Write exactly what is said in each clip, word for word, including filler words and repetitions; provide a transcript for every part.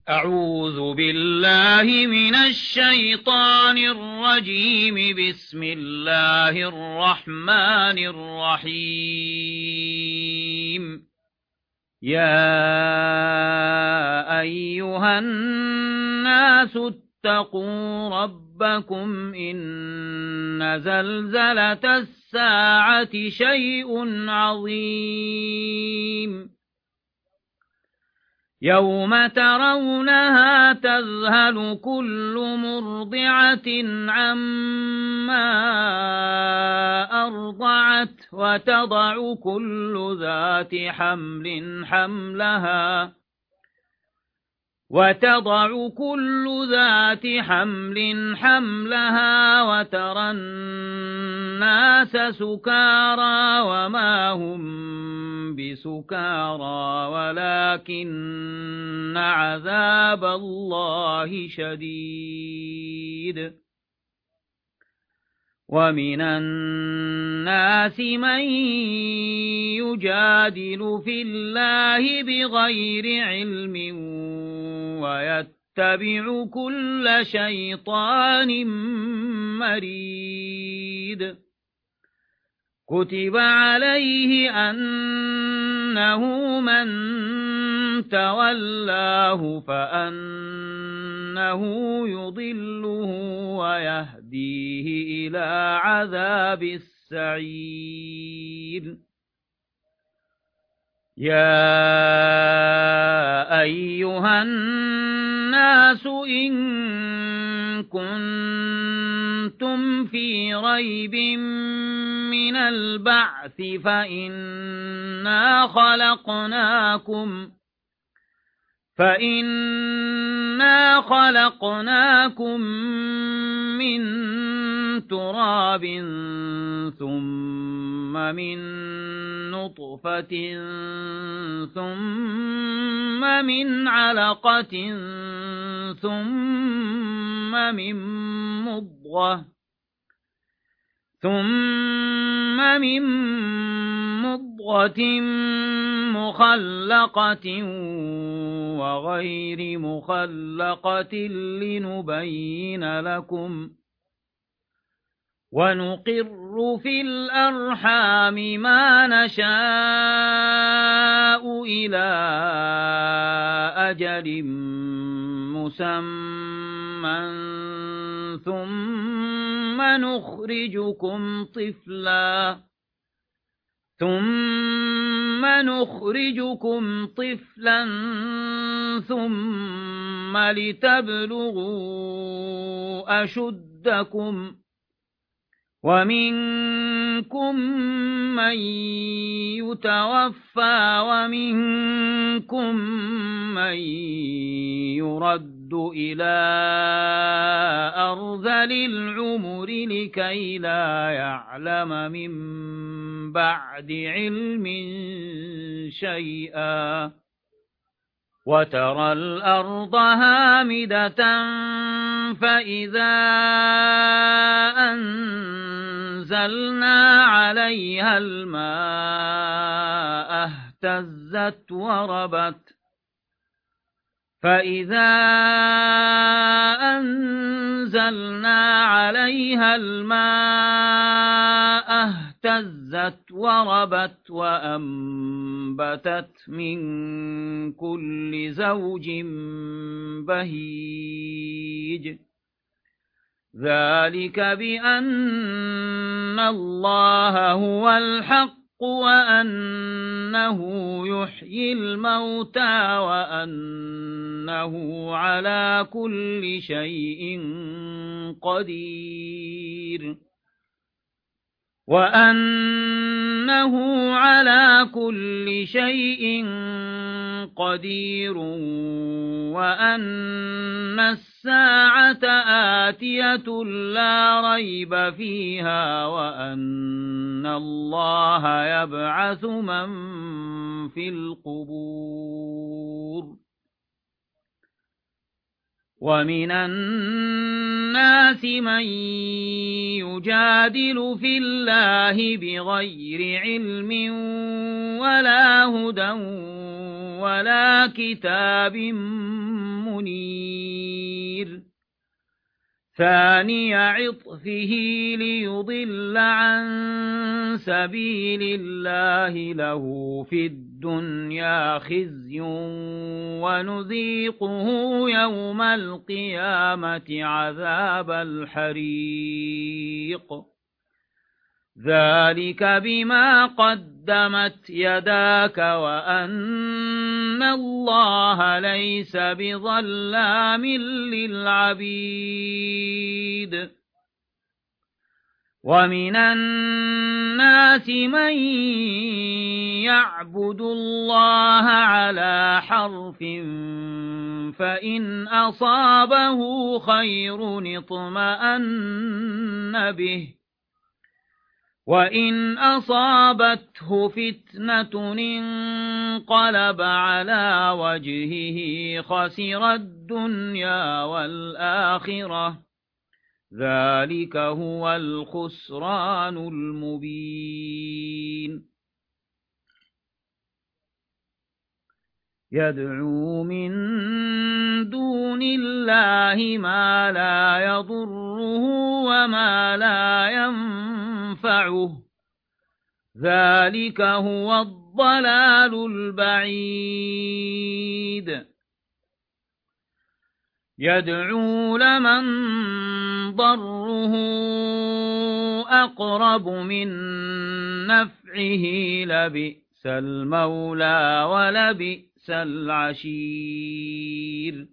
أعوذ بالله من الشيطان الرجيم. بسم الله الرحمن الرحيم. يا أيها الناس اتقوا ربكم إن زلزلة الساعة شيء عظيم يوم ترونها تذهل كل مرضعة عما أرضعت وتضع كل ذات حمل حملها وتضع كل ذات حمل حملها وترى الناس سكارى وما هم بسكارى ولكن عذاب الله شديد. ومن الناس من يجادل في الله بغير علم ويتبع كل شيطان مريد. كتب عليه أنه من تولاه فأنه يضله ويهديه إلى عذاب السعير. يا أيها الناس إن كنتم في ريب من البعث فإنا خلقناكم فإنا خلقناكم من تراب ثم من نطفة ثم من علقة ثم من مضغة ثم من مضغة مخلقة وغير مخلقة لنبين لكم ونقر في الأرحام ما نشاء إلى أجل مسمى ثم نخرجكم طفلا ثم نخرجكم طفلا ثم لتبلغوا أشدكم ومنكم من يتوفى ومنكم من يرد إلى أرذل العمر لكي لا يعلم من بعد علم شيئا. وترى الأرض هامدة فإذا أنزلنا عليها الماء اهتزت وربت فإذا أنزلنا عليها الماء اهتزت وربت وأنبتت من كل زوج بهيج. ذلك بأن الله هو الحق وأنه يحيي الموتى وأنه على كل شيء قدير وأنه على كل شيء قدير وأن الساعة آتية لا ريب فيها وأن الله يبعث من في القبور. ومن الناس من يجادل في الله بغير علم ولا هدى ولا كتاب منير ثاني عطفه ليضل عن سبيل الله له في الدنيا خزي ونذيقه يوم القيامة عذاب الحريق ذلك بما قدمت يداك وأن الله ليس بظلام للعبيد ومن الناس من يعبد الله على حرف فإن أصابه خير اطمأن به وإن أصابته فتنة انقلب على وجهه خسر الدنيا والآخرة ذلك هو الخسران المبين يدعو من دون الله ما لا يضره وما لا ينفعه ذلك هو الضلال البعيد يدعو لمن ضره أقرب من نفعه لبئس المولى ولبئس العشير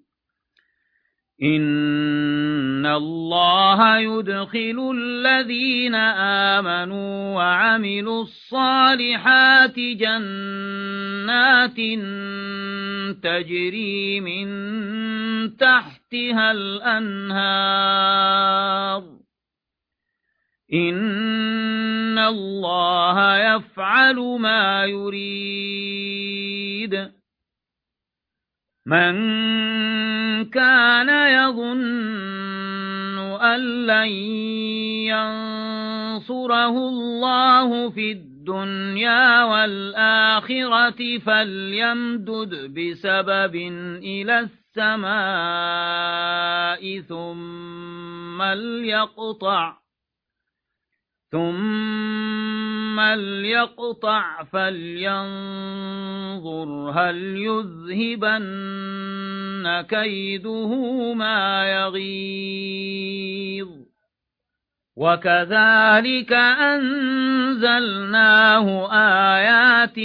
إن الله يدخل الذين آمنوا وعملوا الصالحات جنات تجري من تحتها الأنهار إن الله يفعل ما يريد من كان يظن أن لن ينصره الله في الدنيا والآخرة فليمدد بسبب إلى السماء ثم ليقطع ثم ليقطع فلينظر هل يذهبن كيده ما يغيظ وكذلك أنزلناه آيات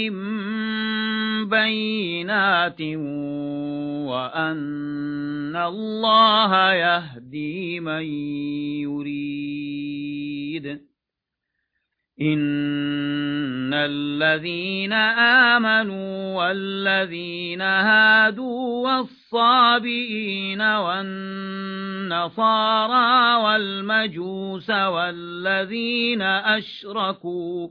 بينات وأن الله يهدي من يريد إن الذين آمنوا والذين هادوا والصابئين والنصارى والمجوس والذين أشركوا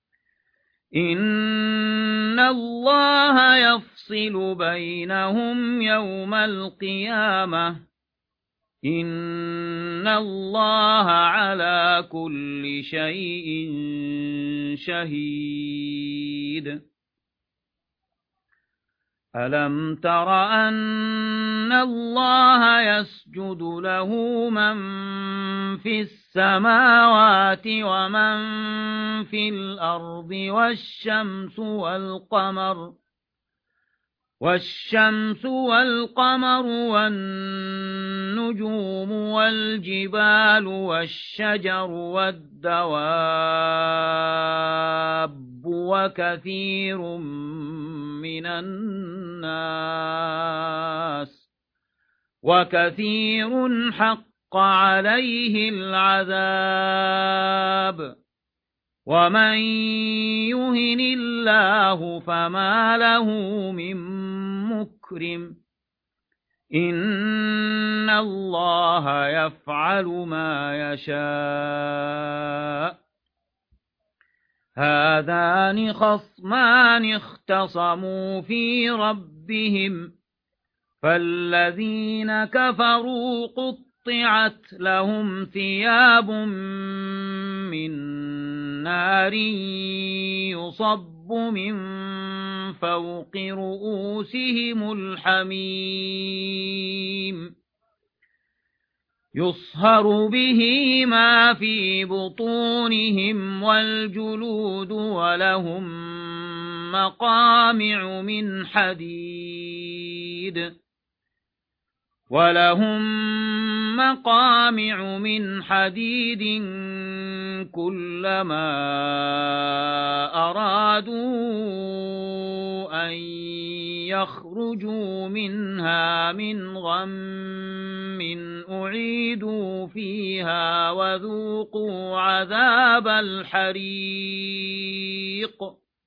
إن الله يفصل بينهم يوم القيامة إن الله على كل شيء شهيد ألم تر أن الله يسجد له من في السماوات ومن في الأرض والشمس والقمر والشمس والقمر والنجوم والجبال والشجر والدواب وكثير من الناس وكثير حق عليه العذاب ومن يهن الله فما له من مكرم إن الله يفعل ما يشاء هذان خصمان اختصموا في ربهم فالذين كفروا قطعت لهم ثياب من نار يصب من فوق رؤوسهم الحميم يصهر به ما في بطونهم والجلود ولهم مقامع من حديد ولهم مقامع من حديد كلما أرادوا أن يخرجوا منها من غم أعيدوا فيها وذوقوا عذاب الحريق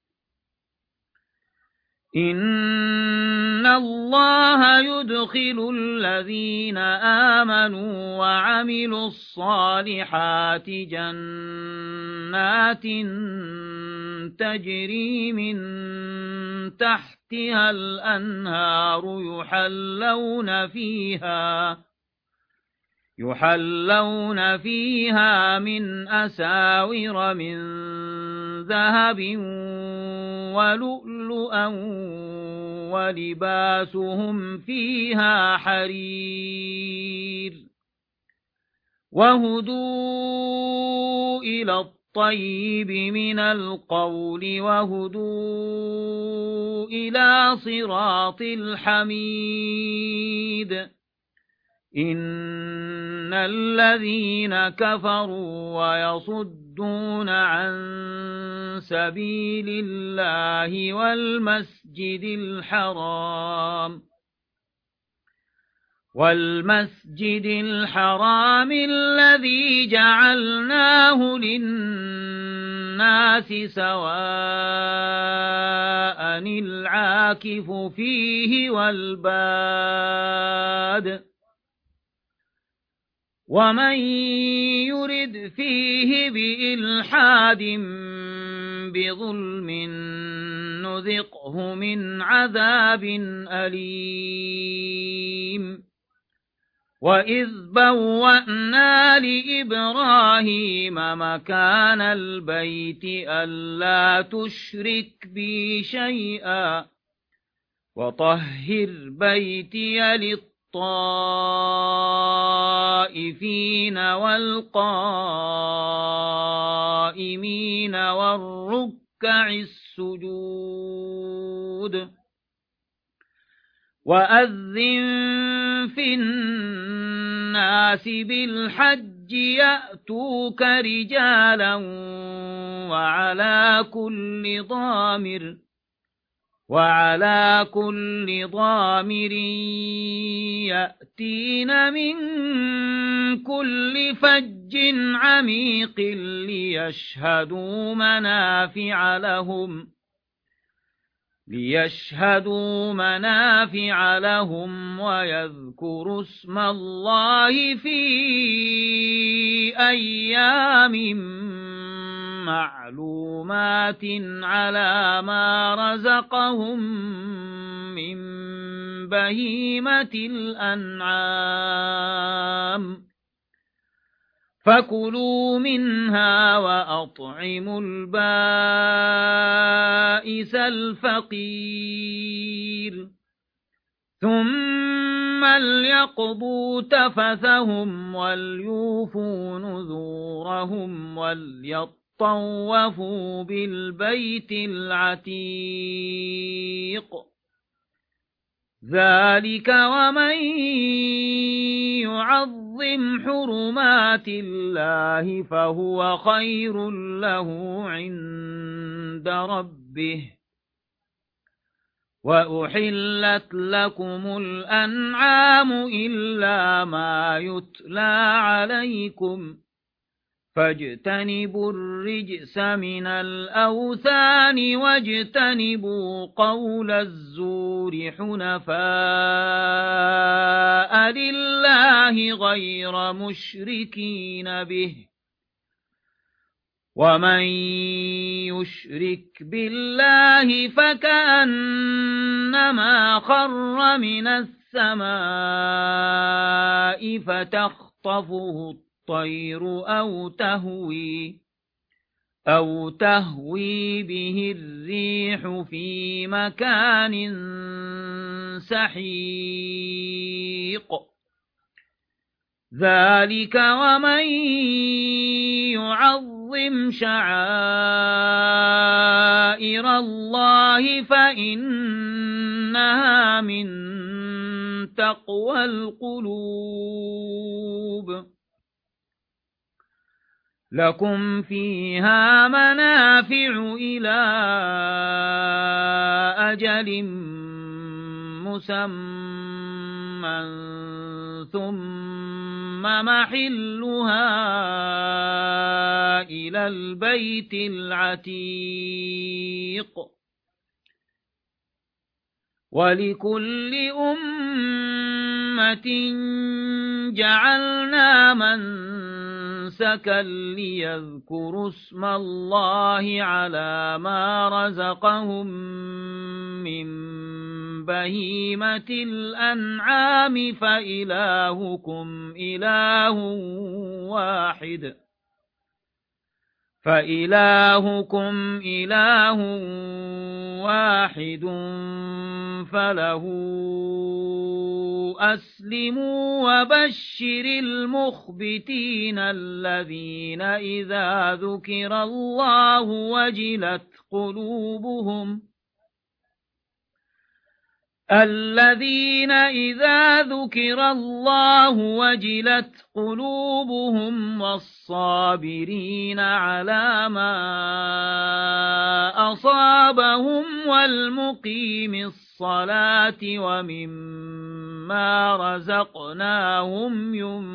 إن الله يدخل الذين آمنوا وعملوا الصالحات جنات تجري من تحتها الأنهار يحلون فيها يحلون فيها من أساور من ذهب ولؤلؤا ولباسهم فيها حرير وهدوا إلى الطيب من القول وهدوا إلى صراط الحميد إن الذين كفروا ويصدون عن سبيل الله والمسجد الحرام والمسجد الحرام الذي جعلناه للناس سواء العاكف فيه والباد ومن يرد فيه بإلحاد بظلم نذقه من عذاب أليم وإذ بوأنا لإبراهيم مكان البيت ألا تشرك بي شيئا وطهر بيتي للطائفين والقائمين والركع السجود وأذن في الناس بالحج يأتوك رجالا وعلى كل ضامر وعلى كل ضامر يأتين من كل فج عميق ليشهدوا منافع لهم ليشهدوا منافع لهم ويذكروا اسم الله في أيام معلومات على ما رزقهم من بهيمة الأنعام فكلوا منها وأطعموا البائس الفقير ثم ليقضوا تفثهم وليوفوا نذورهم وليطوفوا بالبيت العتيق ذلك ومن يعظم حرمات الله فهو خير له عند ربه وأحلت لكم الأنعام إلا ما يتلى عليكم فاجتنبوا الرجس من الأوثان واجتنبوا قول الزور حنفاء لله غير مشركين به ومن يشرك بالله فكأنما خر من السماء فتخطفه الطير أو تهوي أو تهوي به الريح في مكان سحيق ذلك ومن يعظم شعائر الله فإنها من تقوى القلوب لكم فيها منافع إلى أجل مسمى ثم محلها إلى البيت العتيق ولكل أمة جعلنا منسكا ليذكروا اسم الله على ما رزقهم من بهيمة الأنعام فإلهكم إله واحد فإلهكم إله واحد فله أسلموا وبشر المخبتين الذين إذا ذكر الله وجلت قلوبهم الذين إذا ذكر الله وجلت قلوبهم والصابرين على ما أصابهم والمقيم الصلاة ومما رزقناهم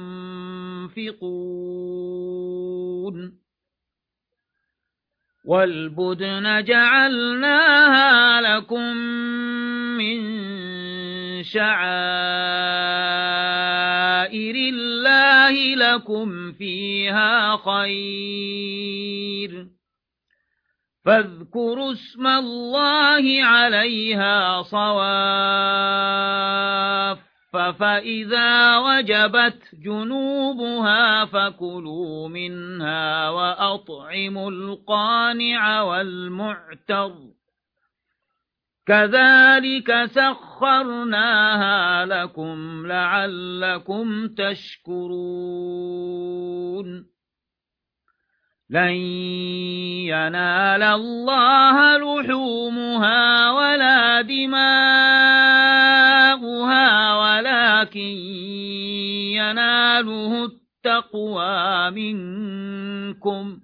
ينفقون والبدن جعلناها لكم من شعائر الله لكم فيها خير فاذكروا اسم الله عليها صواف فإذا وجبت جنوبها فكلوا منها وأطعموا القانع والمعتر كذلك سخرناها لكم لعلكم تشكرون لن ينال الله لحومها ولا دماؤها ولكن يناله التقوى منكم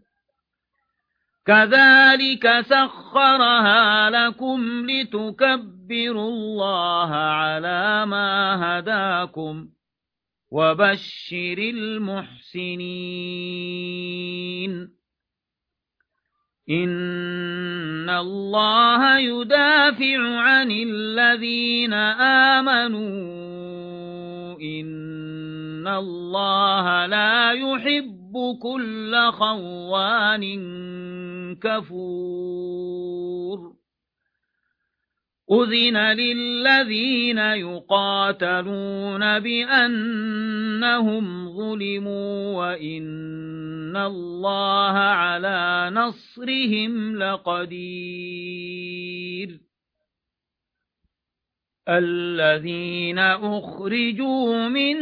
كذلك سخرها لكم لتكبروا الله على ما هداكم وبشر المحسنين إن الله يدافع عن الذين آمنوا إن الله لا يحب كل خوان كفور أذن للذين يقاتلون بأنهم ظلموا وإن الله على نصرهم لقدير الذين أخرجوا من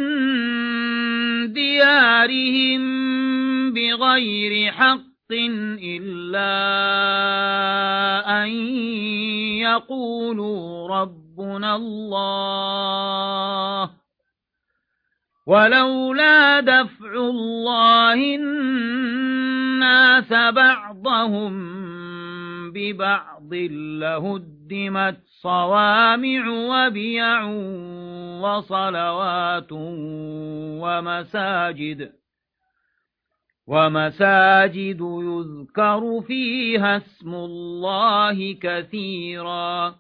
ديارهم بغير حق إلا أن يقولوا ربنا الله ولولا دفع الله الناس بعضهم ببعض لهدمت صوامع وبيع وصلوات ومساجد ومساجد يذكر فيها اسم الله كثيرا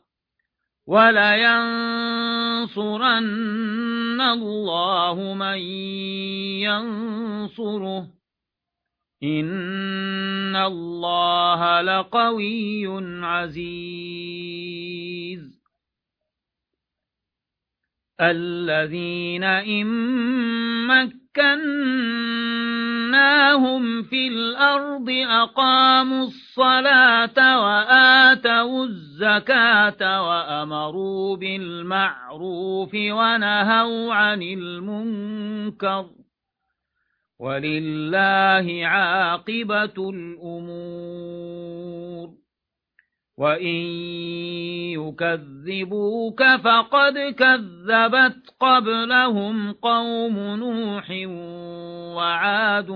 ولينصرن الله من ينصره إن الله لقوي عزيز الذين إن مكنا مكناهم في الأرض أقاموا الصلاة وآتوا الزكاة وأمروا بالمعروف ونهوا عن المنكر ولله عاقبة الأمور وإن يكذبوك فقد كذبت قبلهم قوم نوح وعاد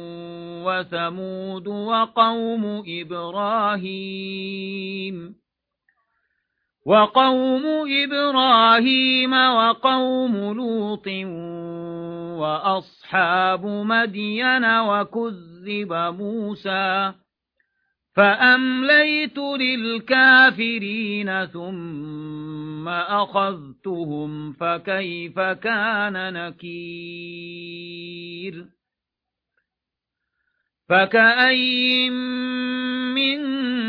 وثمود وقوم إبراهيم وقوم إبراهيم وقوم لوط وأصحاب مدين وكذب موسى فأمليت للكافرين ثم أخذتهم فكيف كان نكير فكأي من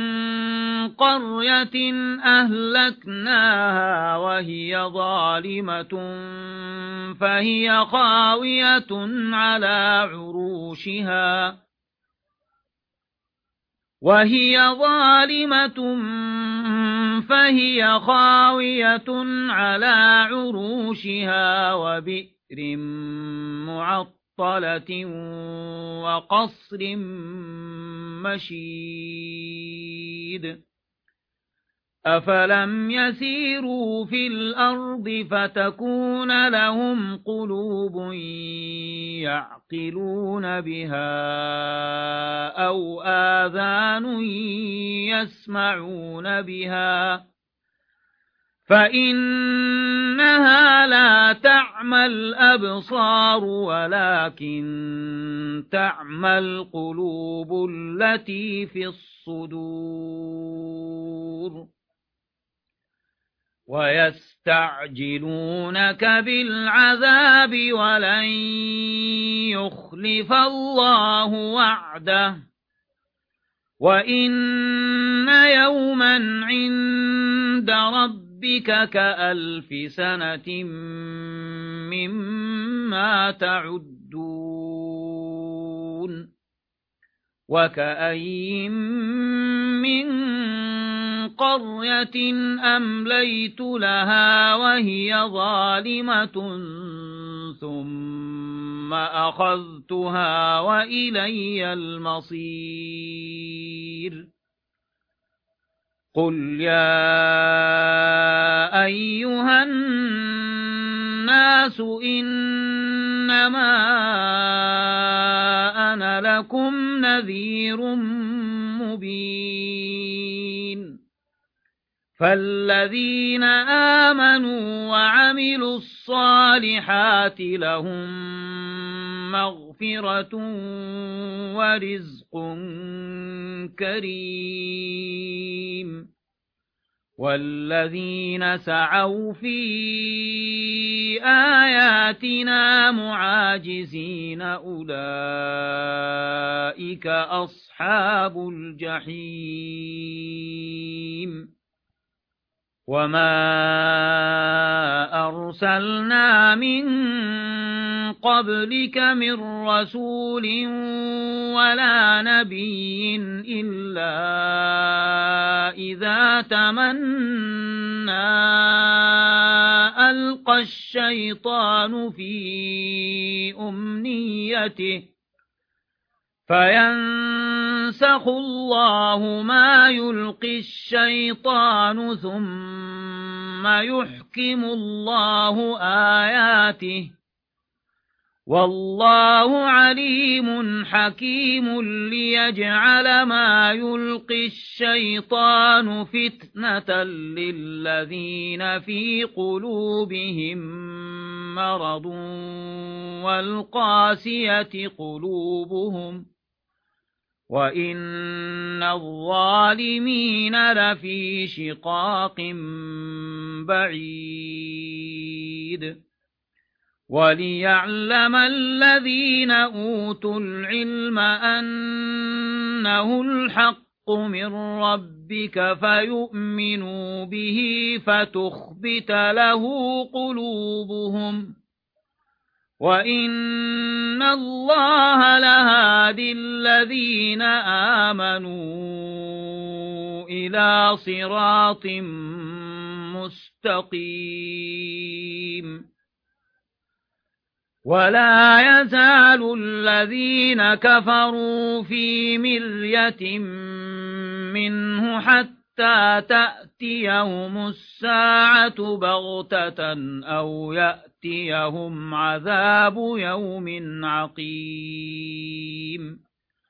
قرية أهلكناها وهي ظالمة فهي خاوية على عروشها وهي ظالمة فهي خاوية على عروشها وبئر معطلة وقصر مشيد أفلم يسيروا في الأرض فتكون لهم قلوب يعقلون بها أو آذان يسمعون بها فإنها لا تعمى الأبصار ولكن تعمى القلوب التي في الصدور ويستعجلونك بالعذاب ولن يخلف الله وعده وإن يوما عند ربك كألف سنة مما تعدون وكأي من قرية أمليت لها وهي ظالمة ثم أخذتها وإلي المصير قل يا أيها الناس إنما أنا لكم نذير مبين فالذين آمنوا وعملوا الصالحات لهم مغفرة ورزق كريم والذين سعوا في آياتنا معاجزين أولئك أصحاب الجحيم وما أرسلنا من قبلك من رسول ولا نبي إلا إذا تمنى ألقى الشيطان في أمنيته فينسخ الله ما يلقي الشيطان ثم يحكم الله آياته والله عليم حكيم ليجعل ما يلقي الشيطان فتنة للذين في قلوبهم مرض والقاسية قلوبهم وإن الظالمين لفي شقاق بعيد وليعلم الذين أوتوا العلم أنه الحق من ربك فيؤمنوا به فتخبت له قلوبهم وإن الله لهادي الذين آمنوا إلى صراط مستقيم ولا يزال الذين كفروا في مرية منه حتى تأتيهم الساعة بغتة أو يأتيهم عذاب يوم عقيم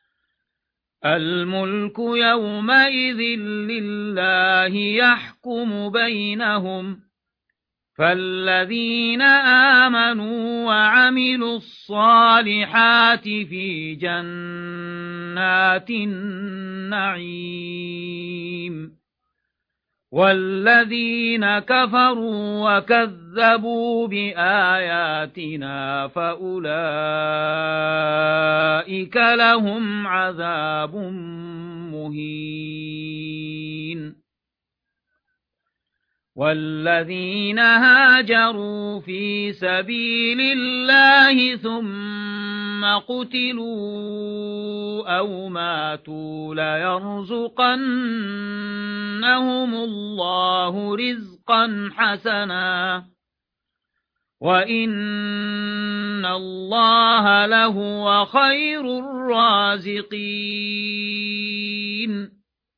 الملك يومئذ لله يحكم بينهم فالذين آمنوا وعملوا الصالحات في جنات النعيم والذين كفروا وكذبوا بآياتنا فأولئك لهم عذاب مهين والذين هاجروا في سبيل الله ثم قتلوا أو ماتوا ليرزقنهم الله رزقا حسنا وإن الله لهو خير الرازقين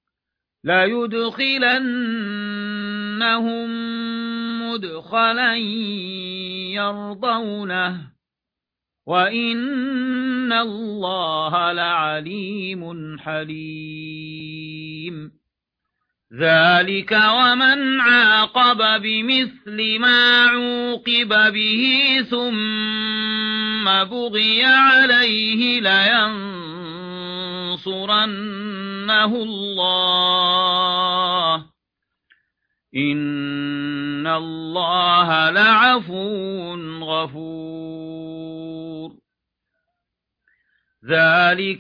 ليدخلنهم مدخلا يرضونه وإن الله لعليم حليم ذلك ومن عاقب بمثل ما عوقب به ثم بغي عليه لينصرنه الله إن الله لعفو غفور ذلك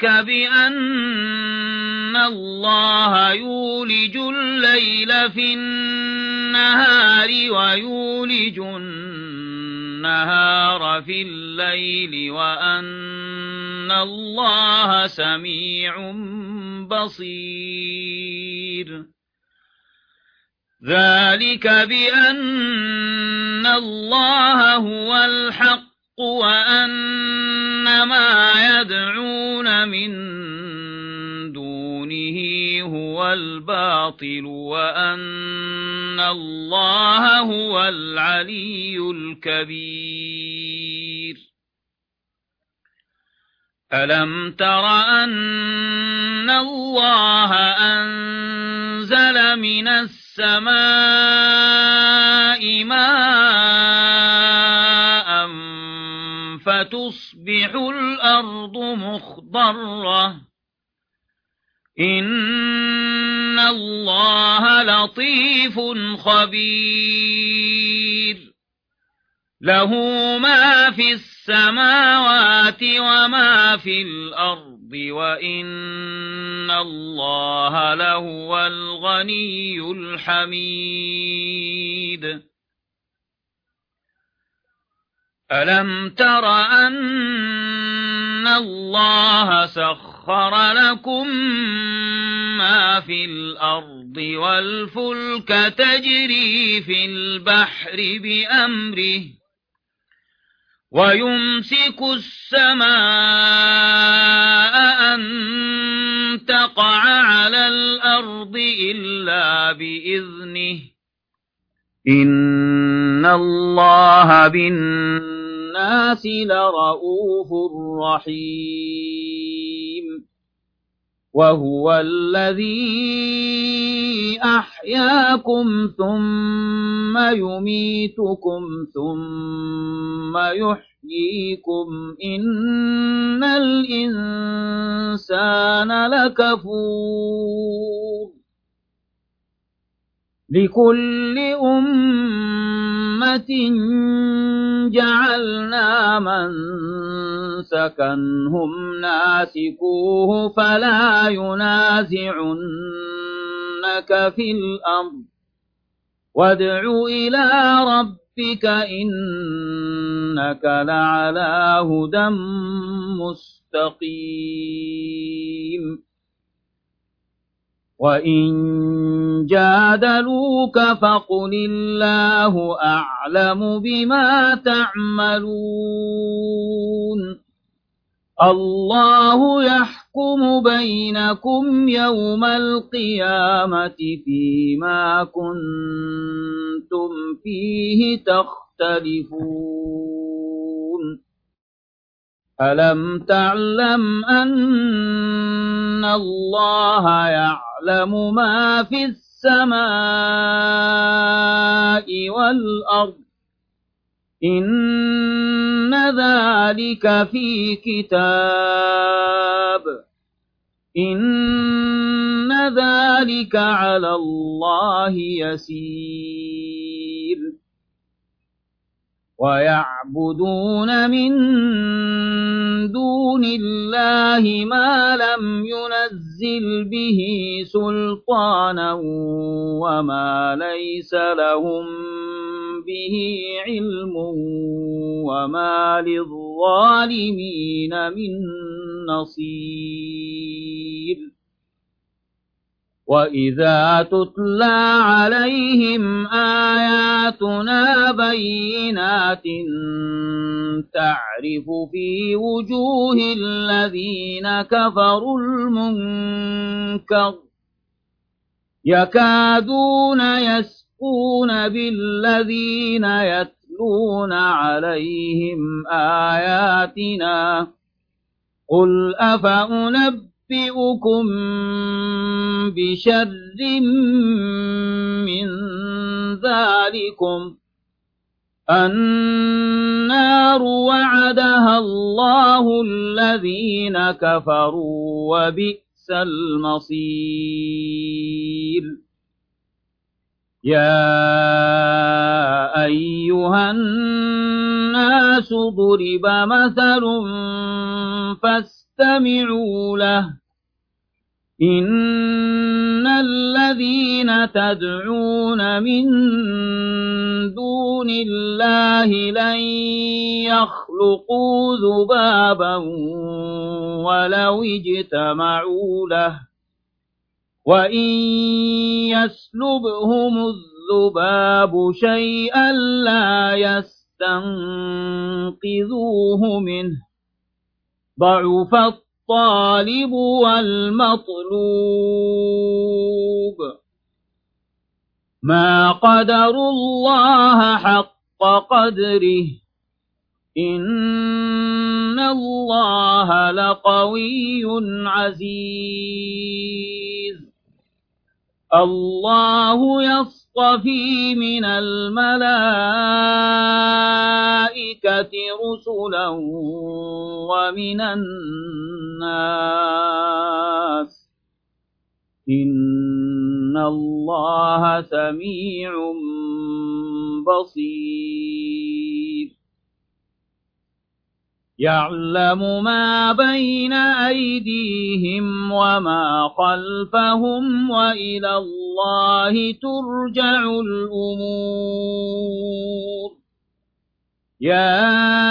بأن الله يولج الليل في النهار ويولج النهار في الليل وأن الله سميع بصير ذلك بأن الله هو الحق وأن ما يدعون من دونه هو الباطل وأن الله هو العلي الكبير ألم تر أن الله أنزل من السماء ماء فتصبح الأرض مخضرة إن الله لطيف خبير له ما في السماوات وما في الأرض وإن الله لهو الغني الحميد ألم تر أن الله سخر لكم ما في الأرض والفلك تجري في البحر بأمره ويمسك السماء أن تقع على الأرض إلا بإذنه إن الله بالناس لرؤوف رحيم وهو الذي أحياكم ثم يميتكم ثم يحييكم إن الإنسان لكفور لكل أمة جعلنا منسكا هم ناسكوه فلا ينازعنك في الأمر وادع إلى ربك ربك إنك لعلى هدى مستقيم وإن جادلوك فقل الله أعلم بما تعملون الله يحكم بينكم يوم القيامة فيما كنتم فيه تختلفون ألم تعلم أن الله يعلم ما في السماء والأرض إن ذلك في كتاب إن ذلك على الله يسير ويعبدون من دون الله ما لم ينزل به سلطانا وما ليس لهم به علم وما للظالمين من نصير وإذا تتلى عليهم آياتنا بينات تعرف في وجوه الذين كفروا المنكر يكادون يسقون بالذين يتلون عليهم آياتنا قل أفأنبئ أنبئكم بشر من ذلكم النار وعدها الله الذين كفروا وبئس المصير يا أيها الناس ضرب مثل فاستمعوا له إن الذين تدعون من دون الله لن يخلقوا ذبابا ولو اجتمعوا له وإن يسلبهم الذباب شيئا لا يستنقذوه منه ضعف الطالب والمطلوب ما قدروا الله حق قدره إن الله لقوي عزيز الله يصطفي من الملائكة رسلا ومن الناس إن الله سميع بصير يعلم ما بين أيديهم وما خلفهم وإلى الله ترجع الأمور يا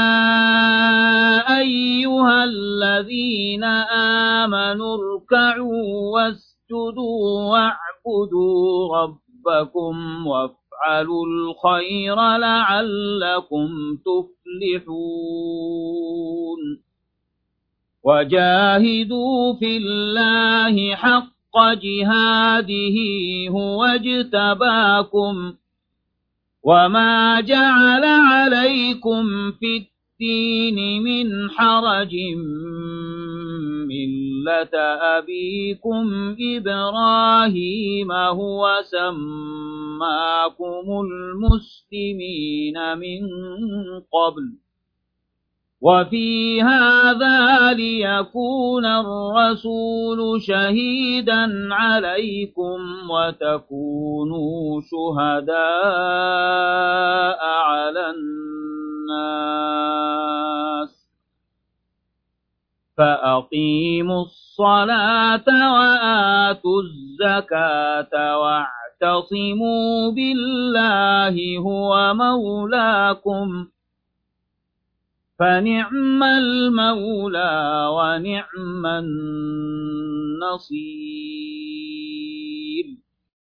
أيها الذين آمنوا اركعوا واسجدوا واعبدوا ربكم وافعلوا الخير لعلكم تفلحون وجاهدوا في الله حق جهاده هو اجتباكم وما جعل عليكم في الدين من حرج ملة أبيكم إبراهيم هو سماكم المسلمين من قبل وفي هذا ليكون الرسول شهيدا عليكم وتكونوا شهداء على الناس فأقيموا الصلاة وآتوا الزكاة واعتصموا بالله هو مولاكم فنعم المولى ونعم النصير.